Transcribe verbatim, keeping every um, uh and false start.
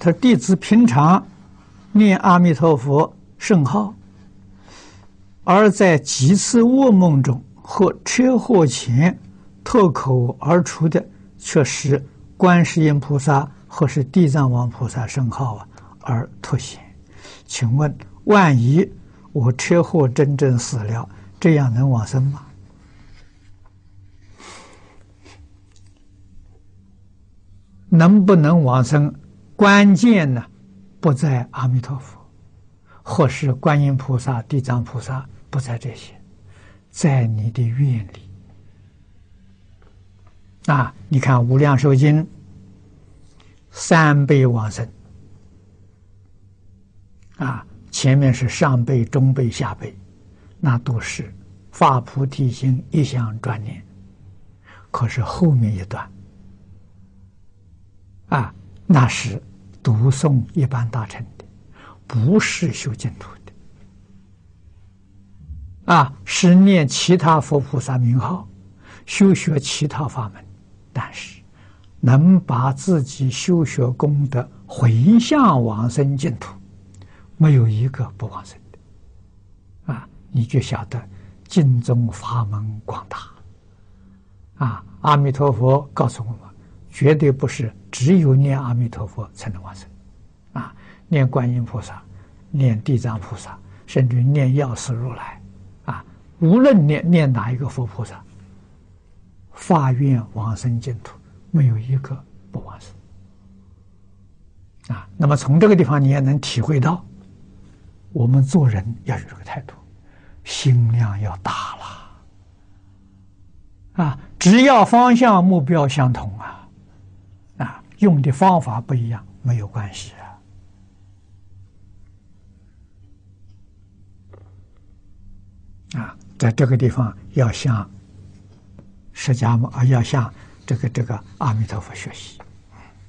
他说弟子平常念阿弥陀佛圣号，而在几次噩梦中或车祸前脱口而出的却是观世音菩萨或是地藏王菩萨圣号啊，而脱险。请问，万一我车祸真正死了，这样能往生吗？能不能往生，关键呢不在阿弥陀佛，或是观音菩萨、地藏菩萨，不在这些，在你的愿力。啊，你看《无量寿经》三辈往生，啊，前面是上辈、中辈、下辈，那都是发菩提心，一向专念。可是后面一段，啊，那是读诵一般大乘的，不是修净土的，啊，是念其他佛菩萨名号，修学其他法门，但是能把自己修学功德回向往生净土，没有一个不往生的，啊，你就晓得净宗法门广大，啊，阿弥陀佛告诉我们，绝对不是只有念阿弥陀佛才能往生，啊，念观音菩萨，念地藏菩萨，甚至念药师如来，啊，无论念念哪一个佛菩萨，发愿往生净土，没有一个不往生。啊，那么从这个地方你也能体会到，我们做人要有这个态度，心量要大了，啊，只要方向目标相同啊，啊，用的方法不一样没有关系啊，啊，在这个地方要向释迦牟啊，要向这个这个阿弥陀佛学习。